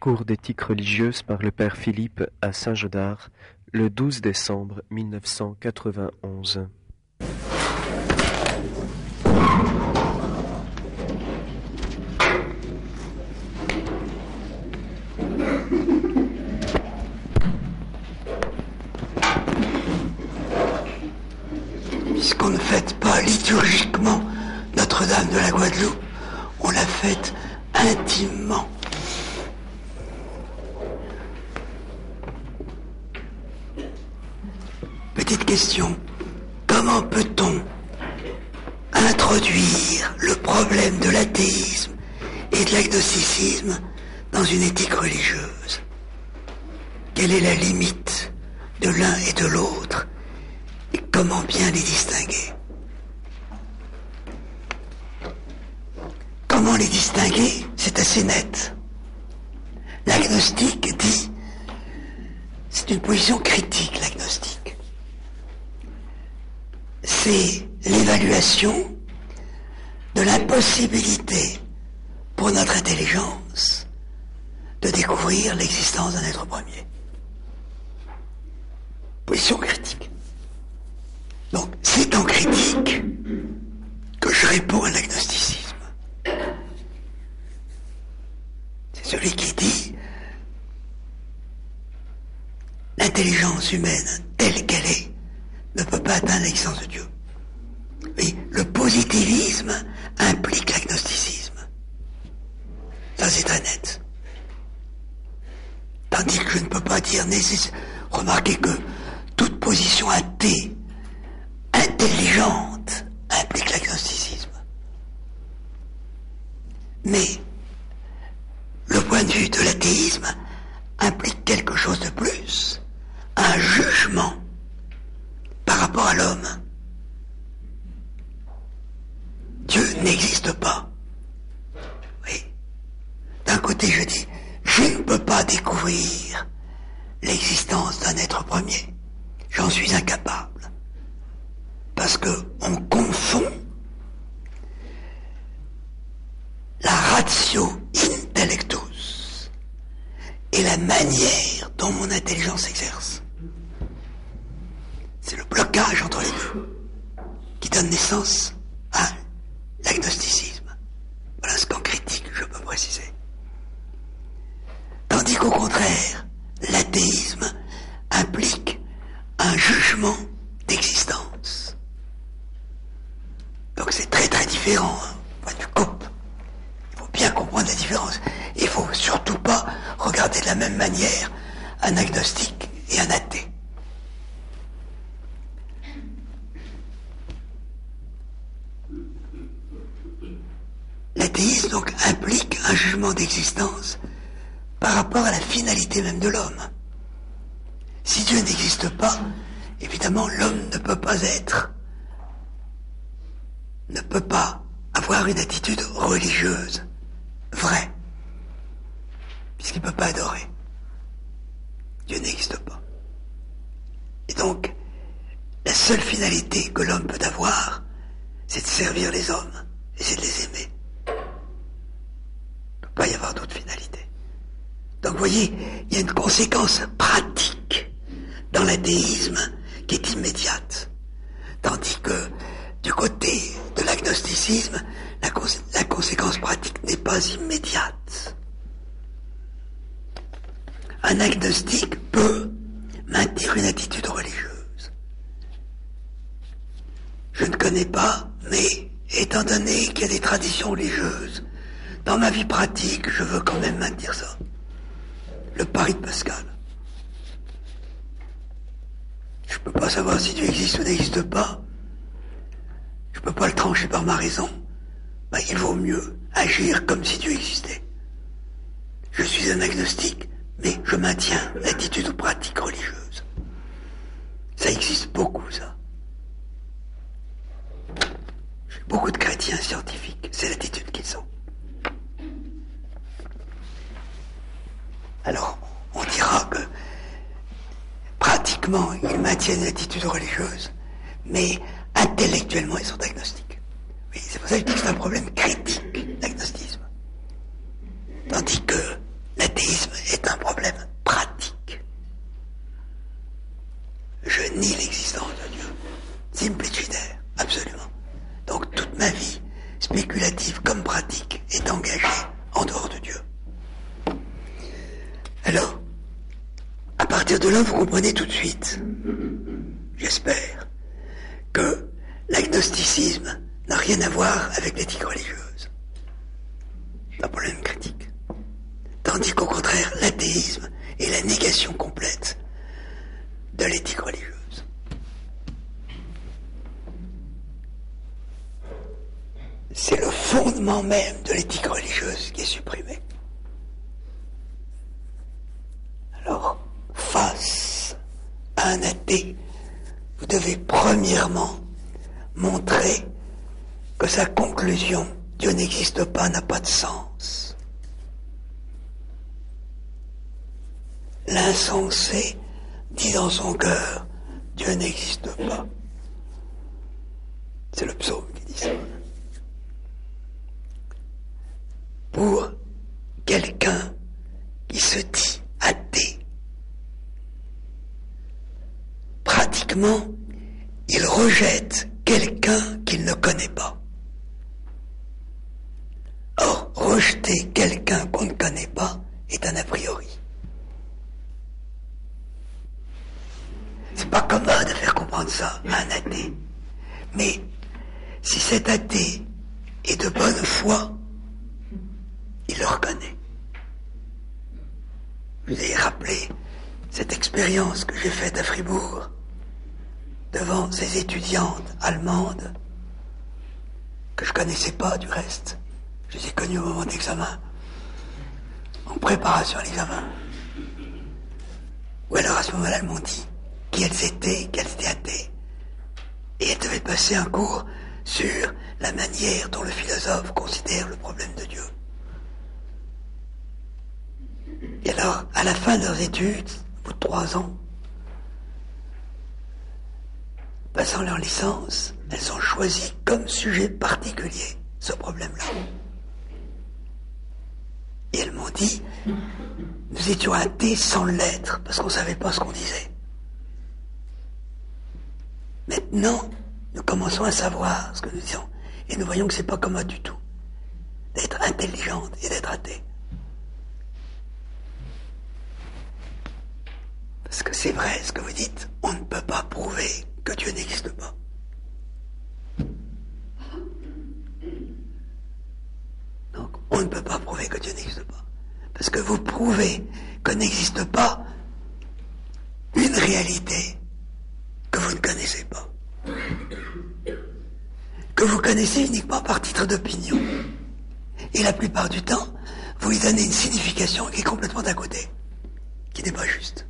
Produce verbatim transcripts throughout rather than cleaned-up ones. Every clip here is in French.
Cours d'éthique religieuse par le père Philippe à Saint-Gaudard, le douze décembre mille neuf cent quatre-vingt-onze. Puisqu'on ne fête pas liturgiquement Notre-Dame de la Guadeloupe, on la fête intimement. Petite question, comment peut-on introduire le problème de l'athéisme et de l'agnosticisme dans une éthique religieuse? Quelle est la limite de l'un et de l'autre et comment bien les distinguer? Comment les distinguer? C'est assez net. L'agnostique dit, c'est une position critique, l'agnostique. C'est l'évaluation de l'impossibilité pour notre intelligence de découvrir l'existence d'un être premier. Position critique. Donc, c'est en critique que je réponds à l'agnosticisme. C'est celui qui dit l'intelligence humaine telle qu'elle est ne peut pas atteindre l'existence de Dieu. Et le positivisme implique l'agnosticisme. Ça, c'est très net. Tandis que je ne peux pas dire nécessaire. Remarquez que toute position athée, intelligente, implique l'agnosticisme. Mais le point de vue de l'athéisme implique quelque chose de plus, un jugement par rapport à l'homme. Dieu n'existe pas. Oui. D'un côté, je dis, je ne peux pas découvrir l'existence d'un être premier. J'en suis incapable. Parce que on confond la ratio intellectus et la manière dont mon intelligence s'exerce. C'est le blocage entre les deux qui donne naissance à l'agnosticisme. Voilà ce qu'en critique je peux préciser. Tandis qu'au contraire, l'athéisme implique un jugement d'existence. Donc c'est très très différent, hein, point de vue coupe. Il faut bien comprendre la différence. Il ne faut surtout pas regarder de la même manière un agnostique et un athée. L'athéisme donc implique un jugement d'existence par rapport à la finalité même de l'homme. Si Dieu n'existe pas, évidemment l'homme ne peut pas être, ne peut pas avoir une attitude religieuse vraie, puisqu'il ne peut pas adorer. Dieu n'existe pas. Et donc, la seule finalité que l'homme peut avoir, c'est de servir les hommes, et c'est de les aimer. Il ne peut pas y avoir d'autre finalité. Donc vous voyez, il y a une conséquence pratique dans l'athéisme qui est immédiate. Tandis que du côté de l'agnosticisme, la, cons- la conséquence pratique n'est pas immédiate. Un agnostique peut maintenir une attitude religieuse. Je ne connais pas, mais étant donné qu'il y a des traditions religieuses, dans ma vie pratique, je veux quand même maintenir ça. Le pari de Pascal. Je ne peux pas savoir si Dieu existe ou n'existe pas. Je ne peux pas le trancher par ma raison. Ben, il vaut mieux agir comme si Dieu existait. Je suis un agnostique, mais je maintiens l'attitude pratique religieuse. Ça existe beaucoup, ça. J'ai beaucoup de chrétiens scientifiques, c'est l'attitude qu'ils ont. Alors, on dira que pratiquement, ils maintiennent l'attitude religieuse, mais intellectuellement, ils sont agnostiques. Oui, c'est pour ça que je dis que c'est un problème critique, l'agnostisme. Tandis que l'athéisme Maintenant, vous comprenez tout de suite, j'espère, que l'agnosticisme n'a rien à voir avec l'éthique religieuse. Pas pour la même critique. Tandis qu'au contraire, l'athéisme est la négation complète de l'éthique religieuse. C'est le fondement même de l'éthique religieuse qui est supprimé. Alors, face à un athée, vous devez premièrement montrer que sa conclusion « Dieu n'existe pas » n'a pas de sens. L'insensé dit dans son cœur « Dieu n'existe pas ». C'est le psaume qui dit ça. Pour quelqu'un qui se dit athée, pratiquement, il rejette quelqu'un qu'il ne connaît pas. Or, rejeter quelqu'un qu'on ne connaît pas est un a priori. C'est pas commode de faire comprendre ça à un athée. Mais si cet athée est de bonne foi, il le reconnaît. Vous avez rappelé cette expérience que j'ai faite à Fribourg devant ces étudiantes allemandes que je connaissais pas du reste. Je les ai connues au moment d'examen, en préparation à l'examen. Ou alors à ce moment-là, elles m'ont dit qui elles étaient, qu'elles étaient athées. Et elles devaient passer un cours sur la manière dont le philosophe considère le problème de Dieu. Et alors, à la fin de leurs études, au bout de trois ans, passant leur licence, elles ont choisi comme sujet particulier ce problème-là. Et elles m'ont dit, nous étions athées sans l'être, parce qu'on ne savait pas ce qu'on disait. Maintenant, nous commençons à savoir ce que nous disons, et nous voyons que c'est pas commode du tout d'être intelligente et d'être athée. Parce que c'est vrai ce que vous dites, on ne peut pas prouver que Dieu n'existe pas. Donc, on ne peut pas prouver que Dieu n'existe pas. Parce que vous prouvez que n'existe pas une réalité que vous ne connaissez pas. Que vous connaissez uniquement par titre d'opinion. Et la plupart du temps, vous lui donnez une signification qui est complètement à côté, qui n'est pas juste.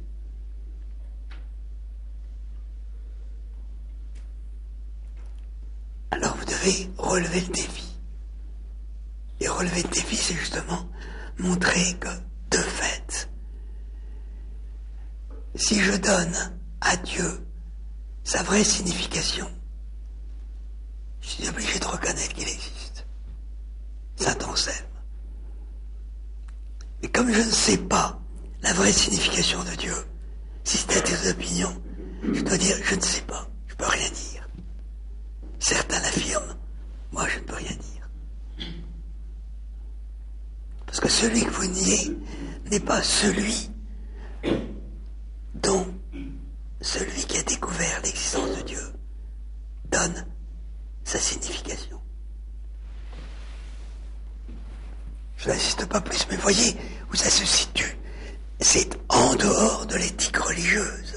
Alors vous devez relever le défi. Et relever le défi, c'est justement montrer que, de fait, si je donne à Dieu sa vraie signification, je suis obligé de reconnaître qu'il existe. Saint Anselme. Mais comme je ne sais pas la vraie signification de Dieu, si c'est à titre d'opinion, je dois dire je ne sais pas, je ne peux rien dire. Certains l'affirment, moi je ne peux rien dire. Parce que celui que vous niez n'est pas celui dont celui qui a découvert l'existence de Dieu donne sa signification. Je n'insiste pas plus, mais voyez où ça se situe. C'est en dehors de l'éthique religieuse.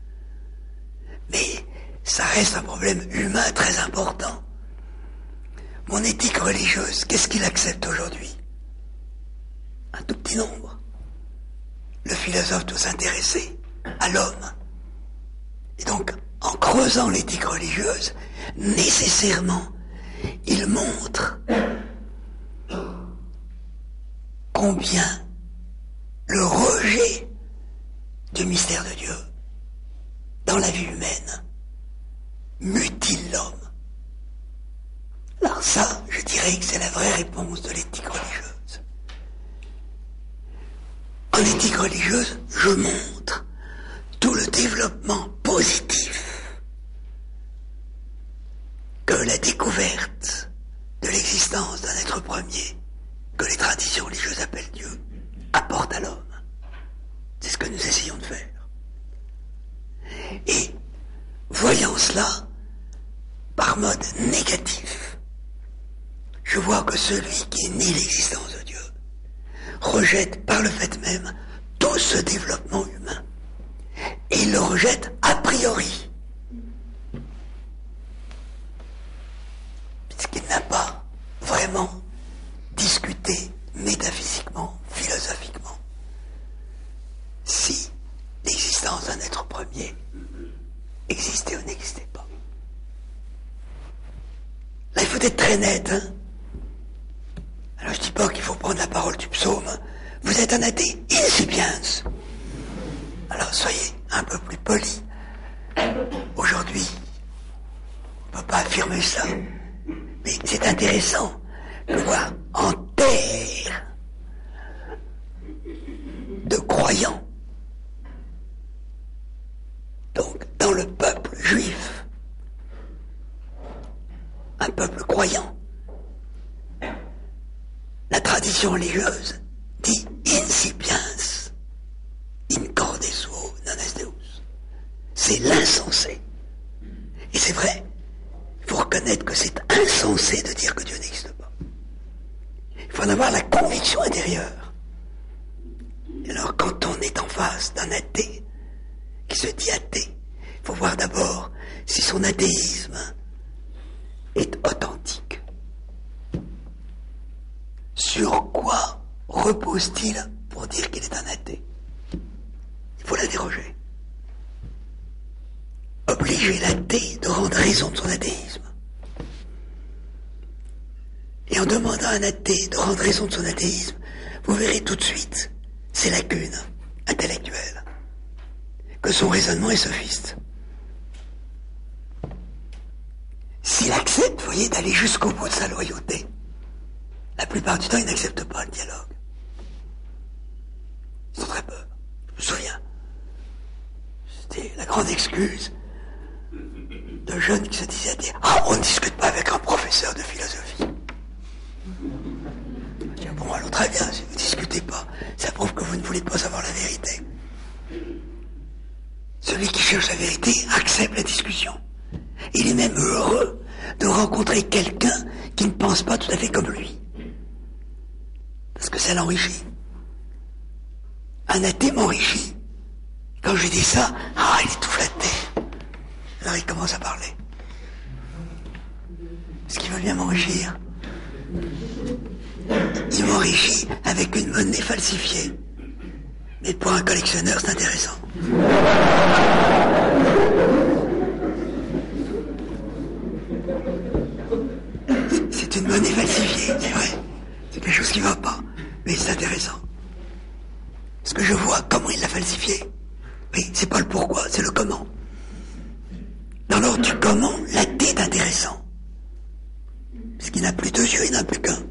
Mais ça reste un problème humain très important. Mon éthique religieuse, qu'est-ce qu'il accepte aujourd'hui? Un tout petit nombre. Le philosophe doit s'intéresser à l'homme. Et donc, en creusant l'éthique religieuse, nécessairement, il montre combien le rejet du mystère de Dieu dans la vie humaine mutile l'homme. Alors ça, je dirais que c'est la vraie réponse de l'éthique religieuse. En éthique religieuse, je montre tout le développement positif que la découverte de l'existence d'un être premier, que les traditions religieuses appellent Dieu, apporte à l'homme. C'est ce que nous essayons de faire. par mode négatif, je vois que celui qui nie l'existence de Dieu rejette par le fait même tout ce développement humain. Et il le rejette a priori. Puisqu'il n'a pas vraiment discuté métaphysiquement, philosophiquement, si l'existence d'un être premier existait ou n'existait pas. Là, il faut être très net, hein. Alors, je dis pas qu'il faut prendre la parole du psaume. Vous êtes un athée incipiens. Alors, soyez un peu plus poli. Aujourd'hui, on ne peut pas affirmer ça. Mais c'est intéressant de voir en terre de croyants. Donc, dans le peuple juif, un peuple croyant, la tradition religieuse dit incipiens in corde suo non est Deus. C'est l'insensé. Et c'est vrai, il faut reconnaître que c'est insensé de dire que Dieu n'existe pas. Il faut en avoir la conviction intérieure. Et alors, quand on est en face d'un athée qui se dit athée, il faut voir d'abord si son athéisme est authentique. Sur quoi repose-t-il pour dire qu'il est un athée? Il faut l'interroger. Obliger l'athée de rendre raison de son athéisme. Et en demandant à un athée de rendre raison de son athéisme, vous verrez tout de suite ses lacunes intellectuelles, que son raisonnement est sophiste. S'il accepte, vous voyez, d'aller jusqu'au bout de sa loyauté, la plupart du temps, il n'accepte pas le dialogue. Ils ont très peur. Je me souviens. C'était la grande excuse de jeunes qui se disaient « Ah, on ne discute pas avec un professeur de philosophie. » Je dis « Bon, alors très bien, si vous ne discutez pas, ça prouve que vous ne voulez pas savoir la vérité. » Celui qui cherche la vérité accepte la discussion. Il est même heureux de rencontrer quelqu'un qui ne pense pas tout à fait comme lui. Parce que ça l'enrichit. Un athée m'enrichit. Quand je dis ça, ah, il est tout flatté. Alors il commence à parler. Est-ce qu'il veut bien m'enrichir? Il m'enrichit avec une monnaie falsifiée. Mais pour un collectionneur, c'est intéressant. C'est une monnaie falsifiée, c'est vrai. C'est quelque chose qui ne va pas. Mais c'est intéressant. Parce que je vois comment il l'a falsifié. Oui, c'est pas le pourquoi, c'est le comment. Dans l'ordre du comment, l'athée est intéressant. Parce qu'il n'a plus deux yeux, il n'a plus qu'un.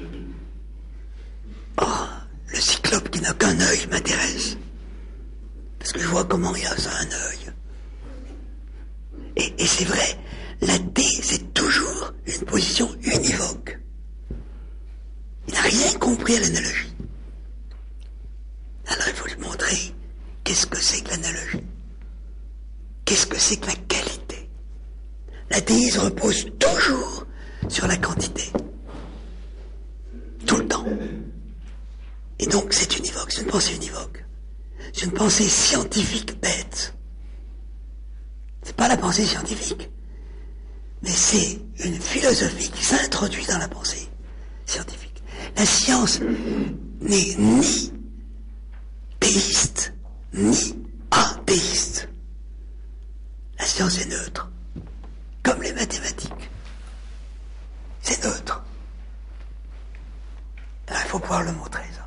Oh, le cyclope qui n'a qu'un œil m'intéresse. Parce que je vois comment il a ça, un œil. Et, et c'est vrai, l'athée, c'est toujours une position univoque. Il n'a rien compris à l'analogie. Alors il faut lui montrer qu'est-ce que c'est que l'analogie. Qu'est-ce que c'est que la qualité. L'athéisme repose toujours sur la quantité. Tout le temps. Et donc c'est univoque, c'est une pensée univoque. C'est une pensée scientifique bête. C'est pas la pensée scientifique, mais c'est une philosophie qui s'introduit dans la pensée scientifique. La science n'est ni théiste, ni athéiste. La science est neutre, comme les mathématiques. C'est neutre. Alors, il faut pouvoir le montrer, ça.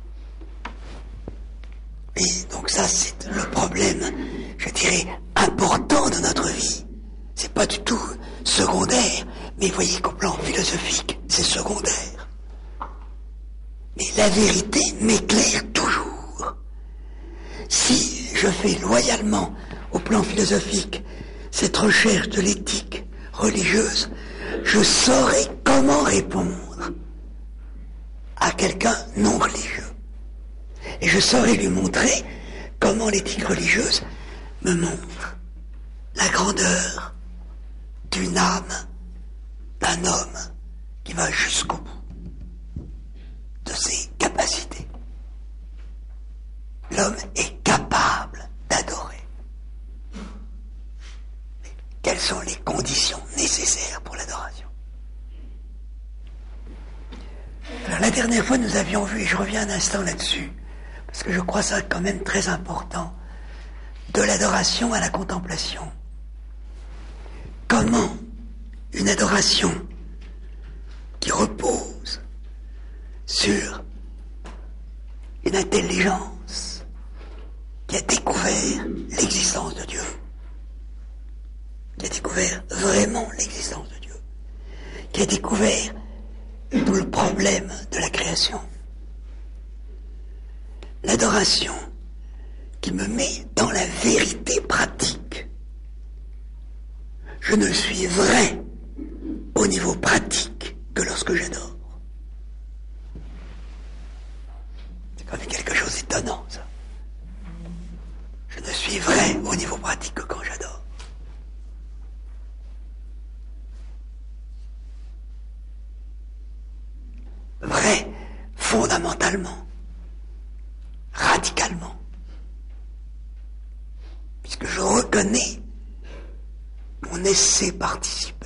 Et donc ça, c'est le problème, je dirais, important de notre vie. C'est pas du tout secondaire, mais vous voyez qu'au plan philosophique, c'est secondaire. Mais la vérité m'éclaire toujours. Si je fais loyalement, au plan philosophique, cette recherche de l'éthique religieuse, je saurai comment répondre à quelqu'un non religieux. Et je saurai lui montrer comment l'éthique religieuse me montre la grandeur d'une âme, d'un homme qui va jusqu'au bout de ses capacités. L'homme est capable d'adorer. Mais quelles sont les conditions nécessaires pour l'adoration? Alors la dernière fois nous avions vu, et je reviens un instant là-dessus, parce que je crois ça quand même très important, de l'adoration à la contemplation. Comment une adoration qui repose sur une intelligence qui a découvert l'existence de Dieu, qui a découvert vraiment l'existence de Dieu, qui a découvert tout le problème de la création. L'adoration qui me met dans la vérité pratique. Je ne suis vrai au niveau pratique que lorsque j'adore. C'est quand même quelque chose d'étonnant, ça. Je ne suis vrai au niveau pratique que quand j'adore. Vrai fondamentalement, radicalement, puisque je reconnais mon essai participé.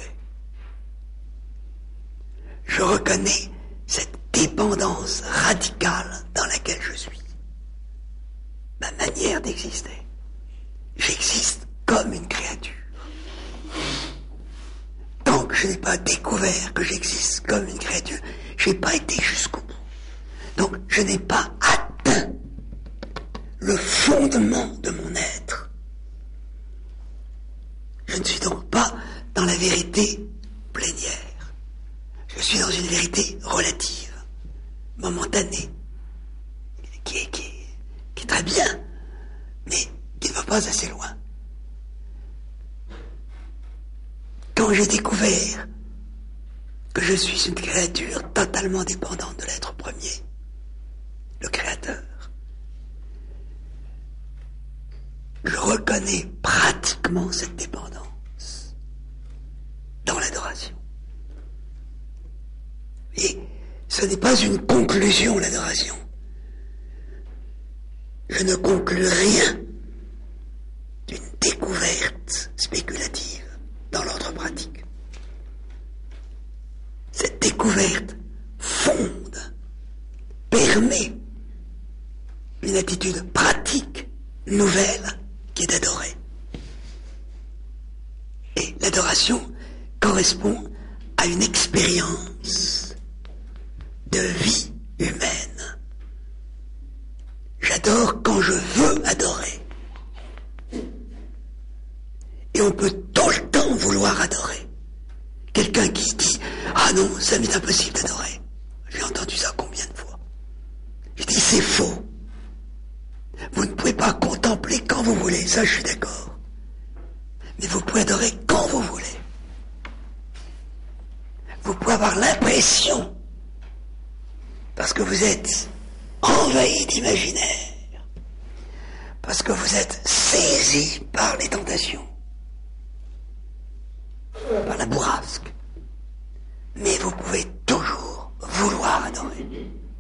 Je reconnais cette dépendance radicale dans laquelle je suis. Ma manière d'exister. J'existe comme une créature. Tant que je n'ai pas découvert que j'existe comme une créature, je n'ai pas été jusqu'au bout. Donc je n'ai pas atteint le fondement de mon être. Je ne suis donc pas dans la vérité plénière. Je suis dans une vérité relative, momentanée, qui est, qui est, qui est très bien, mais qui ne va pas assez loin. Quand j'ai découvert que je suis une créature totalement dépendante de l'être premier, le Créateur, je reconnais pratiquement cette dépendance dans l'adoration. Et ce n'est pas une conclusion, l'adoration. Je ne conclus rien d'une découverte spéculative dans l'ordre pratique. Cette découverte fonde, permet une attitude pratique nouvelle qui est d'adorer. Et l'adoration correspond à une expérience de vie humaine. J'adore quand je veux adorer. Et on peut tout le temps vouloir adorer. Quelqu'un qui dit « Ah non, ça m'est impossible d'adorer ». J'ai entendu ça combien de fois. Je dis « C'est faux. Vous ne pouvez pas contempler quand vous voulez, ça je suis d'accord. Mais vous pouvez adorer quand vous voulez. Vous pouvez avoir l'impression, parce que vous êtes envahi d'imaginaire, parce que vous êtes saisi par les tentations, par la bourrasque, mais vous pouvez toujours vouloir adorer.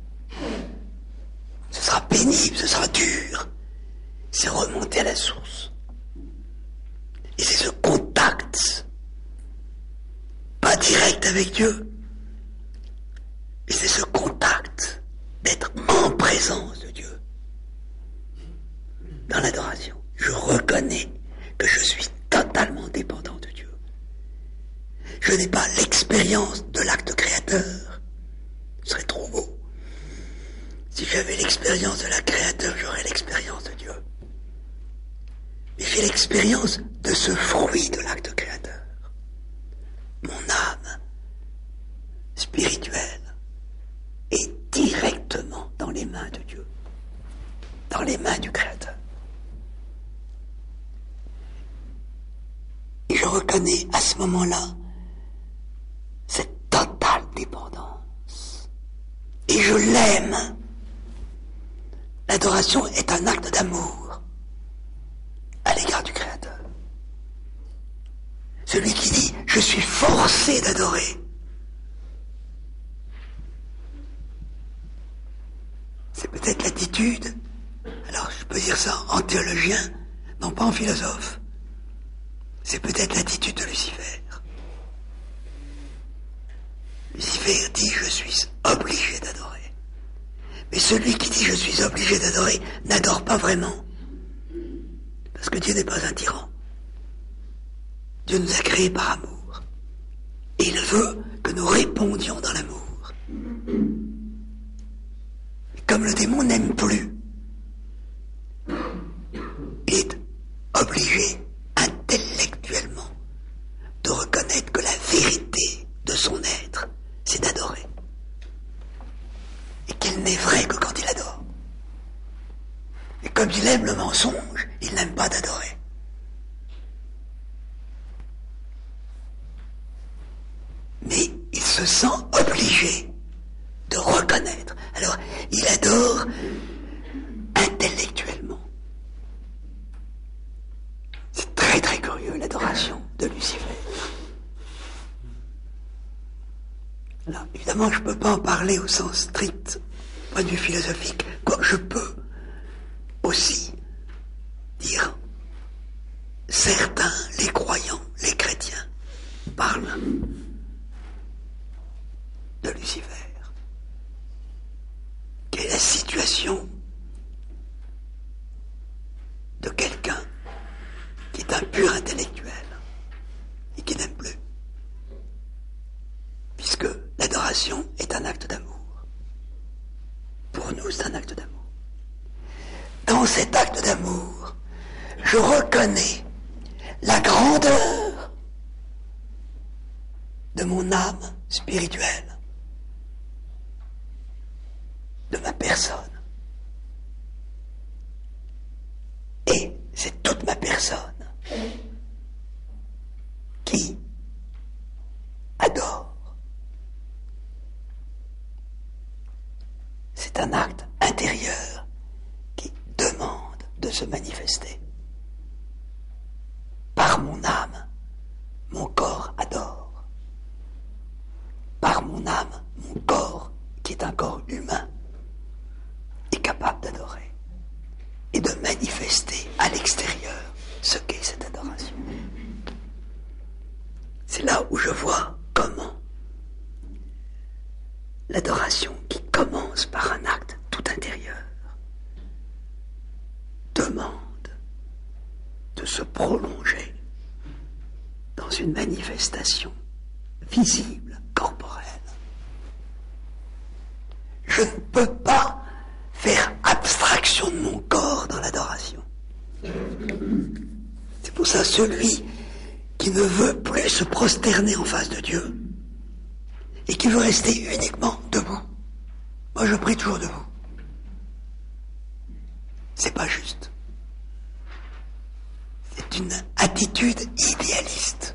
Ce sera pénible, ce sera dur, c'est remonter à la source. Et c'est ce contact, pas direct avec Dieu, mais c'est ce contact d'être en présence de Dieu. Dans l'adoration, je reconnais que je suis totalement dépendant de Dieu. Je n'ai pas l'expérience de l'acte créateur. Ce serait trop beau. Si j'avais l'expérience de la créateur, j'aurais l'expérience de Dieu. Mais j'ai l'expérience de ce fruit de l'acte créateur. Mon âme spirituelle est directement dans les mains de Dieu, dans les mains du Créateur. Et je reconnais à ce moment-là cette totale dépendance. Et je l'aime. L'adoration est un acte d'amour à l'égard du Créateur. Celui qui dit « je je suis forcé d'adorer. C'est peut-être l'attitude, alors je peux dire ça en théologien, non pas en philosophe. C'est peut-être l'attitude de Lucifer. Lucifer dit je suis obligé d'adorer. Mais celui qui dit je suis obligé d'adorer n'adore pas vraiment. Parce que Dieu n'est pas un tyran. Dieu nous a créés par amour. Et il veut que nous répondions dans l'amour. Et comme le démon n'aime plus, il est obligé intellectuellement de reconnaître que la vérité de son être, c'est d'adorer. Et qu'il n'est vrai que quand il adore. Et comme il aime le mensonge, il n'aime pas d'adorer. Mais il se sent obligé de reconnaître. Alors, il adore intellectuellement. C'est très très curieux, l'adoration de Lucifer. Alors, évidemment, je ne peux pas en parler au sens strict, point de vue philosophique, quoique je peux aussi dire certains, les croyants, les chrétiens, parlent de Lucifer. Quelle est la situation de quelqu'un qui est un pur intellectuel et qui n'aime plus? Puisque l'adoration est un acte d'amour. Pour nous, c'est un acte d'amour. Dans cet acte d'amour, je reconnais la grandeur de mon âme spirituelle, de ma personne. Et c'est toute ma personne qui adore. C'est un acte intérieur qui demande de se manifester. Par mon âme, mon corps adore. Par mon âme, mon corps, qui est un corps humain, est capable d'adorer et de manifester à l'extérieur ce qu'est cette adoration. C'est là où je vois comment l'adoration qui commence par un acte tout intérieur demande de se prolonger dans une manifestation visible, corporelle. Je ne peux pas faire abstraction de mon corps dans l'adoration. C'est pour ça celui qui ne veut plus se prosterner en face de Dieu et qui veut rester uniquement debout. Moi, je prie toujours debout. C'est pas juste. C'est une attitude idéaliste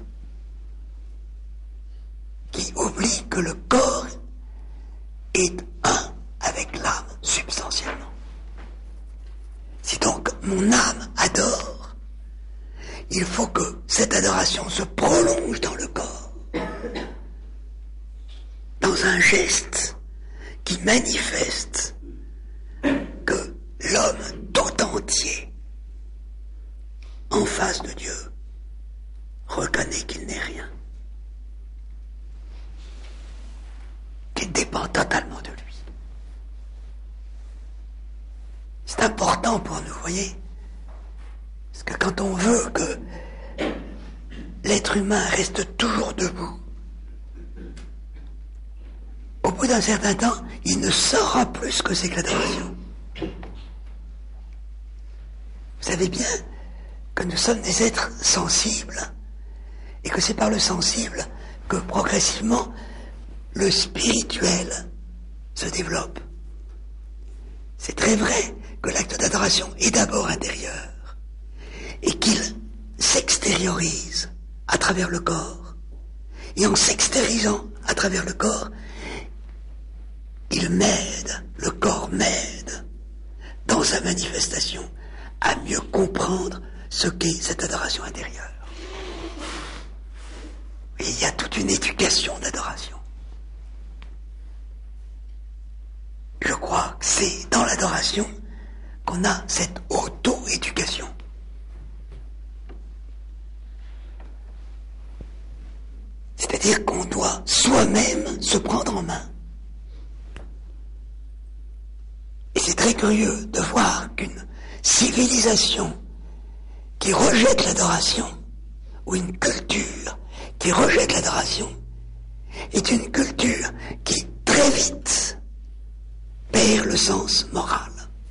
qui oublie que le corps est un avec l'âme substantiellement. Si donc mon âme adore, il faut que cette adoration se prolonge dans le corps, dans un geste qui manifeste que l'homme tout entier, en face de Dieu, reconnaît qu'il n'est rien, qu'il dépend totalement de lui. C'est important pour nous, voyez, parce que quand on veut que l'être humain reste toujours debout, au bout d'un certain temps, il ne saura plus ce que c'est que l'adoration. Vous savez bien que nous sommes des êtres sensibles, et que c'est par le sensible que progressivement le spirituel se développe. C'est très vrai que l'acte d'adoration est d'abord intérieur, et qu'il s'extériorise à travers le corps. Et en s'extériorisant à travers le corps, il m'aide, le corps m'aide, dans sa manifestation, à mieux comprendre ce qu'est cette adoration intérieure. Et il y a toute une éducation d'adoration. Je crois que c'est dans l'adoration qu'on a cette auto-éducation. C'est-à-dire qu'on doit soi-même se prendre en main. Et c'est très curieux de voir qu'une civilisation qui rejette l'adoration, ou une culture qui rejette l'adoration, est une culture qui très vite perd le sens moral.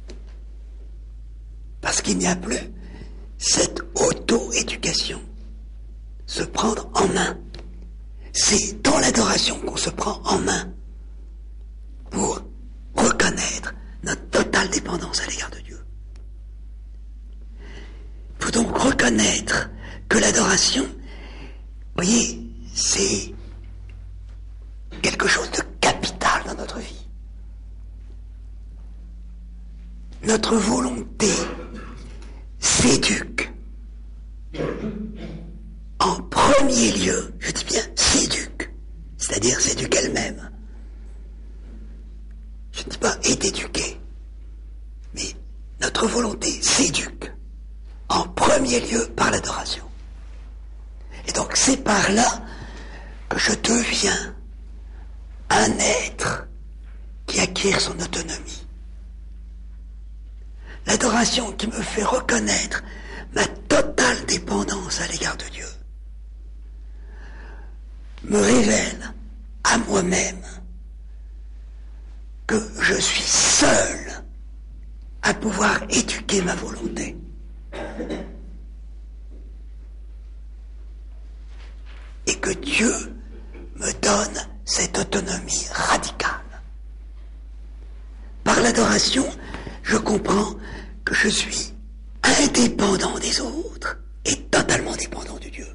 Parce qu'il n'y a plus cette auto-éducation, se prendre en main. C'est dans l'adoration qu'on se prend en main pour reconnaître notre totale dépendance à l'égard de Dieu. Il faut donc reconnaître que l'adoration, vous voyez, c'est quelque chose de capital dans notre vie. Notre volonté s'éduque. En premier lieu, je dis bien s'éduque, c'est-à-dire s'éduque elle-même. Je ne dis pas est éduquée, mais notre volonté s'éduque en premier lieu par l'adoration. Et donc c'est par là que je deviens un être qui acquiert son autonomie. L'adoration qui me fait reconnaître ma totale dépendance à l'égard de Dieu me révèle à moi-même que je suis seul à pouvoir éduquer ma volonté. Et que Dieu me donne cette autonomie radicale. Par l'adoration, je comprends que je suis indépendant des autres et totalement dépendant de Dieu.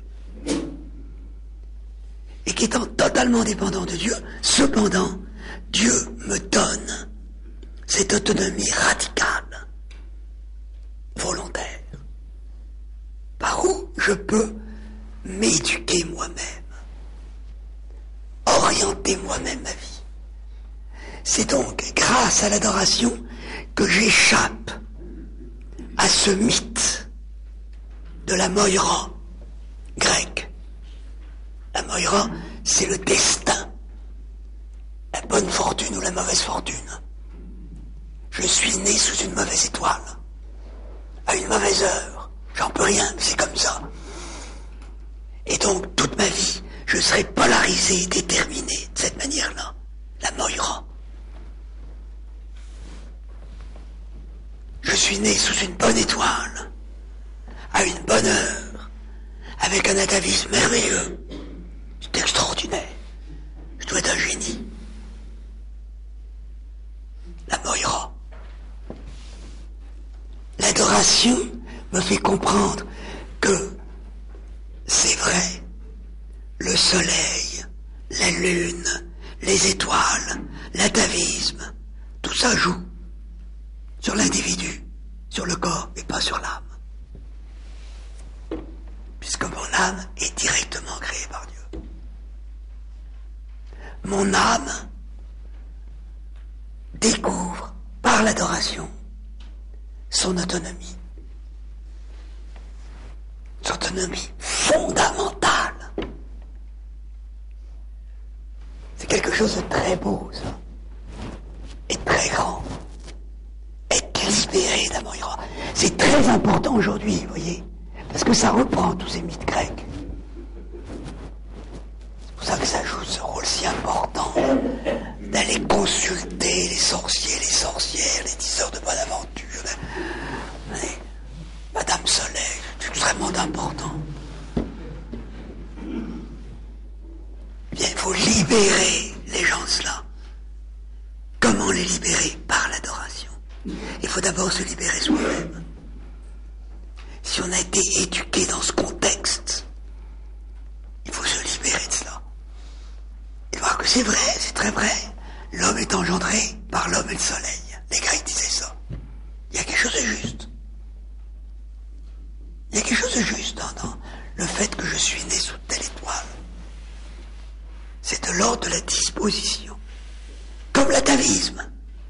Et qu'étant totalement dépendant de Dieu, cependant, Dieu me donne cette autonomie radicale, volontaire, par où je peux m'éduquer moi-même, orienter moi-même ma vie. C'est donc grâce à l'adoration que j'échappe à ce mythe de la moira grecque. La moira, c'est le destin, la bonne fortune ou la mauvaise fortune. Je suis né sous une mauvaise étoile, à une mauvaise heure. J'en peux rien, mais c'est comme ça. Et donc, toute ma vie, je serai polarisé, déterminé de cette manière-là. La moira. Je suis né sous une bonne étoile, à une bonne heure, avec un atavisme merveilleux. C'est extraordinaire. Je dois être un génie. La moira. L'adoration me fait comprendre que c'est vrai, le soleil, la lune, les étoiles, l'atavisme, tout ça joue sur l'individu, sur le corps et pas sur l'âme. Puisque mon âme est directement créée par Dieu. Mon âme découvre par l'adoration son autonomie. Son autonomie fondamentale. C'est quelque chose de très beau, ça. Et très grand. Être libéré d'Amoira. C'est très important aujourd'hui, vous voyez. Parce que ça reprend tous ces mythes grecs. C'est pour ça que ça joue ce rôle si important d'aller consulter les sorciers, les sorcières, les diseurs de bonne aventure. Mais, Madame Soleil, c'est extrêmement important. Bien, il faut libérer les gens-là. Comment les libérer? Par l'adoration. Il faut d'abord se libérer soi-même. Si on a été éduqué dans ce contexte, il faut se libérer de cela. Et voir que c'est vrai, c'est très vrai. L'homme est engendré par l'homme et le soleil. Les Grecs disaient ça. Il y a quelque chose de juste. Il y a quelque chose de juste dans, dans le fait que je suis né sous telle étoile. c'est de l'ordre de la disposition, comme l'atavisme.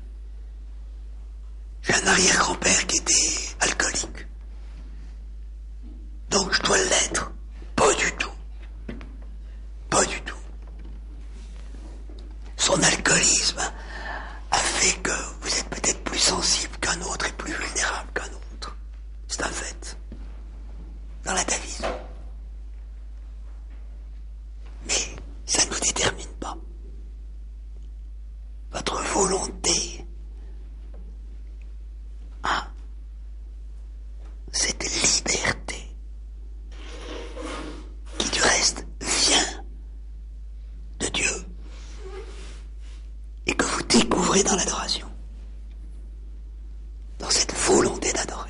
J'ai un arrière-grand-père qui était alcoolique. Donc je dois l'être. Pas du tout. Pas du tout. Son alcoolisme a fait que vous êtes peut-être plus sensible qu'un autre et plus vulnérable qu'un autre. C'est un fait. Dans l'atavisme. Mais ça ne vous détermine pas. Votre volonté a cette liberté qui du reste vient de Dieu et que vous découvrez dans l'adoration, dans cette volonté d'adorer.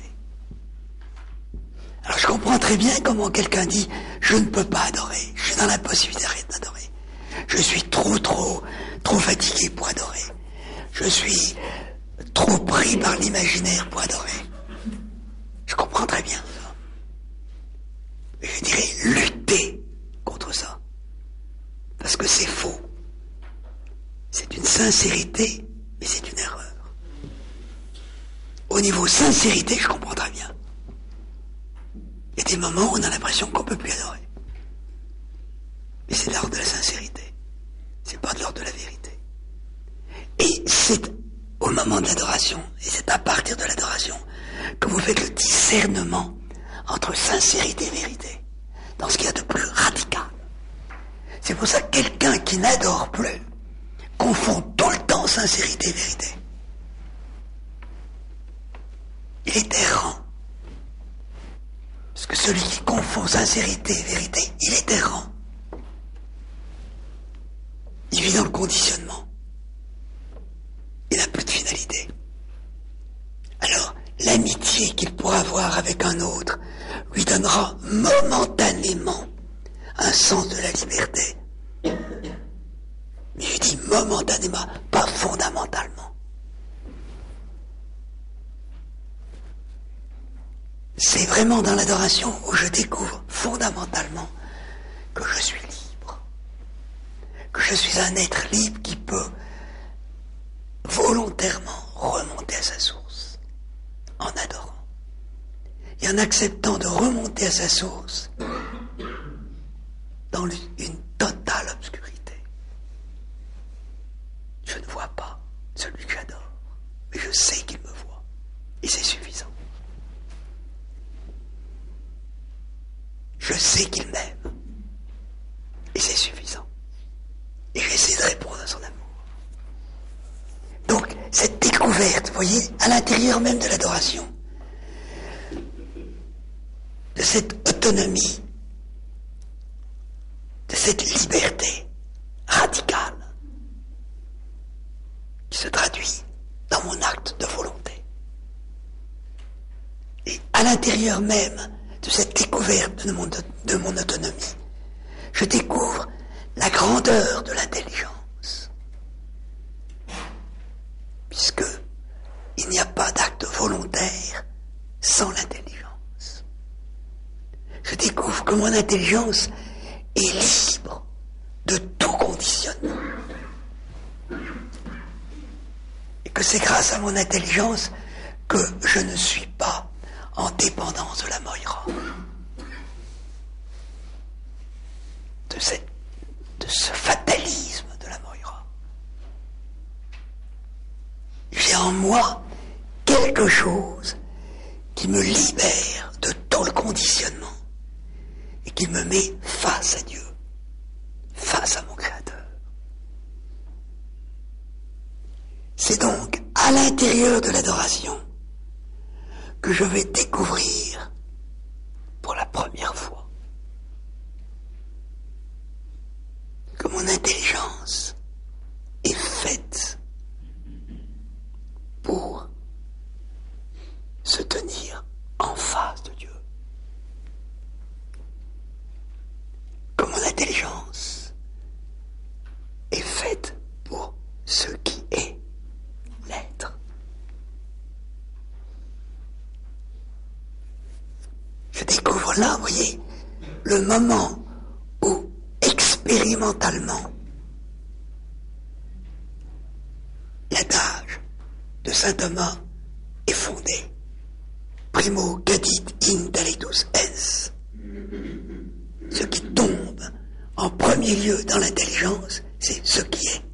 Alors je comprends très bien comment quelqu'un dit « je ne peux pas adorer, je suis dans l'impossibilité d'adorer, je suis trop trop trop fatigué pour adorer, je suis trop pris par l'imaginaire pour adorer ». Je comprends très bien ça. Mais je dirais lutter contre ça. Parce que c'est faux. C'est une sincérité, mais c'est une erreur. Au niveau sincérité, je comprends très bien. Il y a des moments où on a l'impression qu'on ne peut plus adorer. Mais c'est de l'ordre de la sincérité. C'est pas de l'ordre de la vérité. Et c'est au moment de l'adoration, et c'est à partir de l'adoration, que vous faites le discernement entre sincérité et vérité, dans ce qu'il y a de plus radical. C'est pour ça que quelqu'un qui n'adore plus confond tout le temps sincérité et vérité. Il est errant. Parce que celui qui confond sincérité et vérité, il est errant. Il vit dans le conditionnement. Il n'a plus de finalité. Alors, l'amitié qu'il pourra avoir avec un autre lui donnera momentanément un sens de la liberté. Mais je dis momentanément, pas fondamentalement. C'est vraiment dans l'adoration où je découvre fondamentalement que je suis libre. Que je suis un être libre qui peut volontairement remonter à sa source en adorant. Et en acceptant de remonter à sa source dans une totale obscurité. Je ne vois pas celui que j'adore, mais je sais qu'il me voit. Et c'est suffisant. Je sais qu'il m'aime. Et c'est suffisant. Et j'essaie de répondre à son amour. Donc, cette découverte, vous voyez, à l'intérieur même de l'adoration, de cette autonomie, de cette liberté radicale, qui se traduit dans mon acte de volonté. Et à l'intérieur même de cette découverte de mon, de mon autonomie, je découvre la grandeur de l'intelligence. Puisque il n'y a pas d'acte volontaire sans l'intelligence. Je découvre que mon intelligence est libre de tout conditionnement. Et que c'est grâce à mon intelligence que je ne suis pas en dépendance de la moira. De, cette, de ce fatalisme de la moira. J'ai en moi quelque chose qui me libère de tout le conditionnement et qui me met face à Dieu, face à mon Créateur. C'est donc à l'intérieur de l'adoration que je vais découvrir pour la première fois que mon intelligence est faite pour se tenir en face de Dieu. Que mon intelligence est faite pour ce qui est l'être. Je découvre là, vous voyez, le moment où, expérimentalement, de saint Thomas est fondée. Primo cadit intellectus ens. Ce qui tombe en premier lieu dans l'intelligence, c'est ce qui est.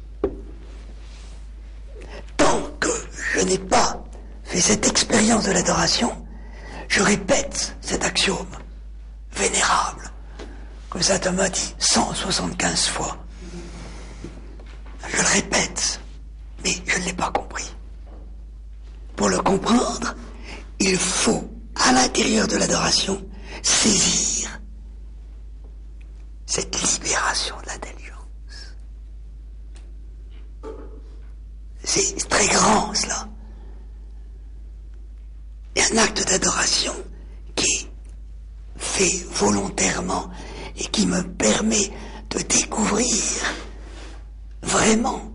Tant que je n'ai pas fait cette expérience de l'adoration, je répète cet axiome vénérable que saint Thomas dit cent soixante-quinze fois. Je le répète, mais je ne l'ai pas compris. Pour le comprendre, il faut, à l'intérieur de l'adoration, saisir cette libération de l'intelligence. C'est très grand, cela. Et un acte d'adoration qui est fait volontairement et qui me permet de découvrir vraiment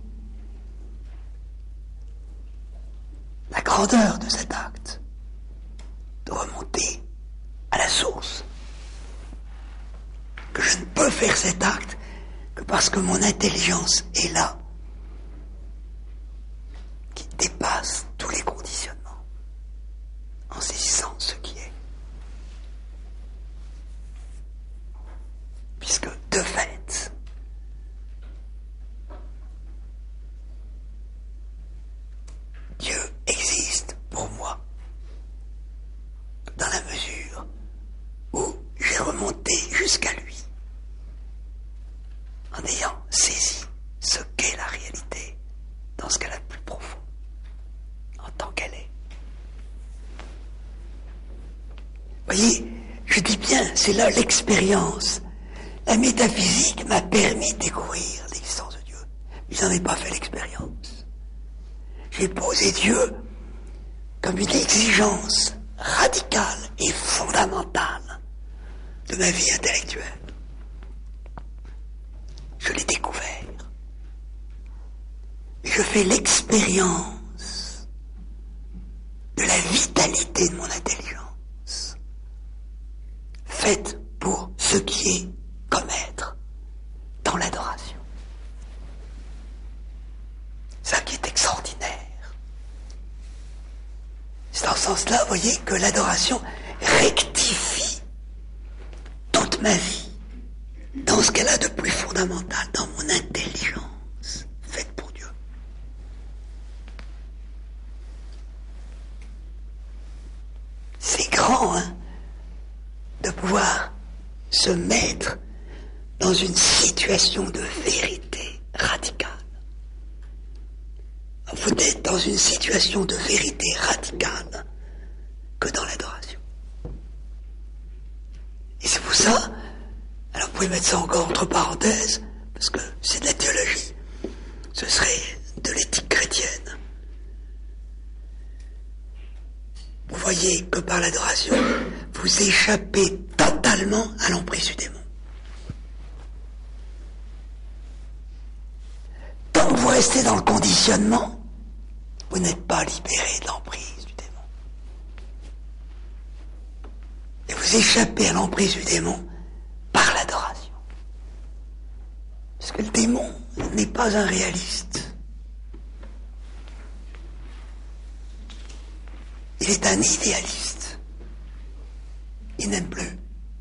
la grandeur de cet acte, de remonter à la source, que je ne peux faire cet acte que parce que mon intelligence est là, qui dépasse tous les conditionnements, en saisissant ce qui est. Puisque, de fait, Dieu existe pour moi dans la mesure où j'ai remonté jusqu'à lui en ayant saisi ce qu'est la réalité dans ce qu'elle a de plus profond en tant qu'elle est. Voyez, je dis bien, c'est là l'expérience. La métaphysique m'a permis de découvrir l'existence de Dieu, mais je n'en ai pas fait l'expérience. J'ai posé Dieu comme une exigence radicale et fondamentale de ma vie intellectuelle. Je l'ai découvert. Et je fais l'expérience de la vitalité de mon intelligence, faite pour ce qui est comme être dans l'adoration. Ça qui est extraordinaire. C'est dans ce sens-là, vous voyez, que l'adoration rectifie toute ma vie dans ce qu'elle a de plus fondamental, dans mon intelligence faite pour Dieu. C'est grand, hein, de pouvoir se mettre dans une situation de vérité radicale. Vous n'êtes dans une situation de vérité radicale que dans l'adoration. Et c'est pour ça, alors vous pouvez mettre ça encore entre parenthèses, parce que c'est de la théologie, ce serait de l'éthique chrétienne. Vous voyez que par l'adoration, vous échappez totalement à l'emprise du démon. Tant que vous restez dans le conditionnement, vous n'êtes pas libéré de l'emprise du démon. Et vous échappez à l'emprise du démon par l'adoration. Parce que le démon n'est pas un réaliste. Il est un idéaliste. Il n'aime plus.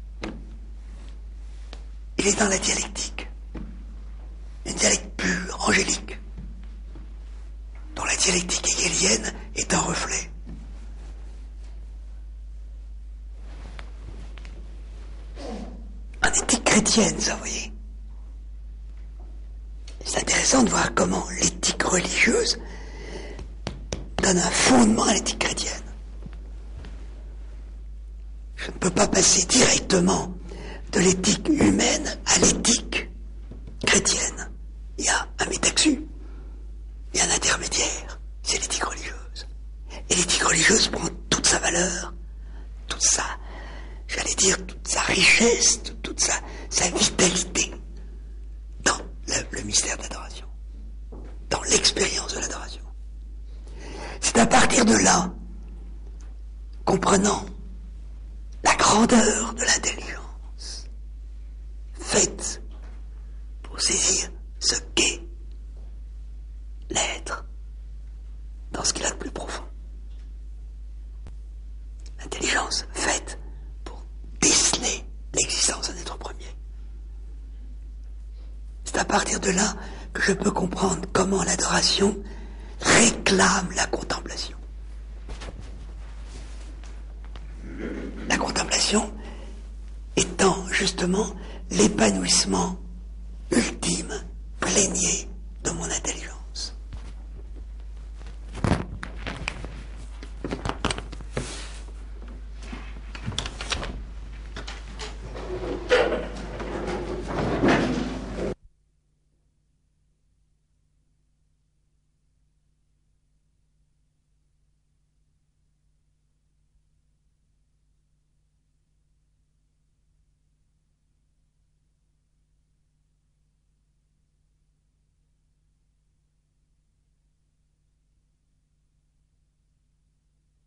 Il est dans la dialectique. Une dialectique pure, angélique, dont la dialectique hegélienne est un reflet. En éthique chrétienne, ça, vous voyez. C'est intéressant de voir comment l'éthique religieuse donne un fondement à l'éthique chrétienne. Je ne peux pas passer directement de l'éthique humaine à l'éthique chrétienne. Il y a un métaxu, il y a un intermédiaire, c'est l'éthique religieuse. Et l'éthique religieuse prend toute sa valeur, toute sa, j'allais dire, toute sa richesse, toute sa, sa vitalité dans le, le mystère de l'adoration, dans l'expérience de l'adoration. C'est à partir de là, comprenant la grandeur de l'intelligence, faite pour saisir ce qu'est l'être dans ce C'est à partir de là que je peux comprendre comment l'adoration réclame la contemplation. La contemplation étant justement l'épanouissement ultime, plénier